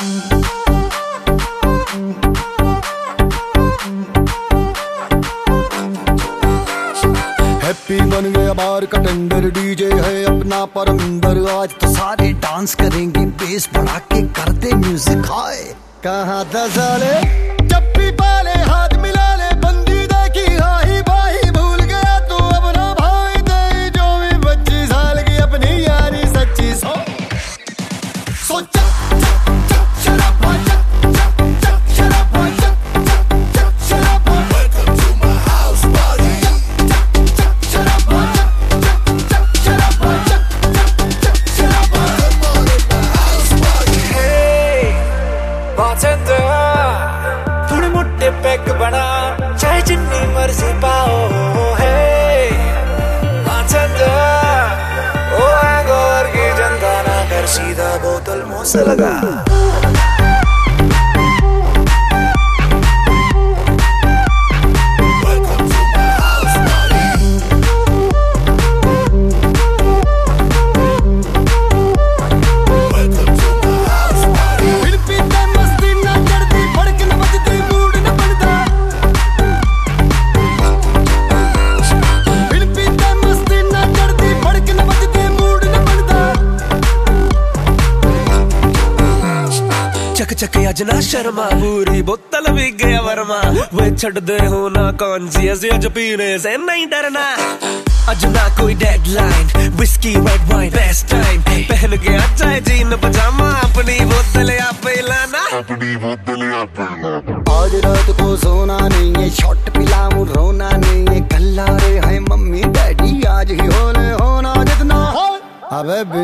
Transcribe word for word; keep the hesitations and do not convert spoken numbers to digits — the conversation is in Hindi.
हैप्पी बन गया बार का टेंडर, डीजे है अपना परमिंदर। आज तो सारे डांस करेंगे, बेस बढ़ा के करते म्यूजिक हाय। कहाँ था साले जब भी पाले हाथ मिला ले, बंदी देखी हाही बाही, भूल गया तू अपना भाई तेरी जो भी पच्चीस साल की अपनी यारी सच्ची। सो सोचा थोड़े मोटे पैक बना, चाहे जितनी मर्जी पाओ है। ओ हैंगओवर की जनता ना कर, सीधा बोतल मुंह से लगा। चक चक अज ना शर्मा, पूरी बोतल भी गया वर्मा। वे छड़ दे हो ना कॉन्शियस, अज पीने से नहीं डरना। अज ना कोई deadline, whisky red wine best time. पहन के चाहे जीन पजामा, अपनी बोतल आप लाना, अपनी बोतल आप लाना। आज रात को सोना नहीं है, शॉट पिलाऊं रोना नहीं है। कल आ रहे हैं मम्मी डैडी, आज ही होने होना जितना हो। अबे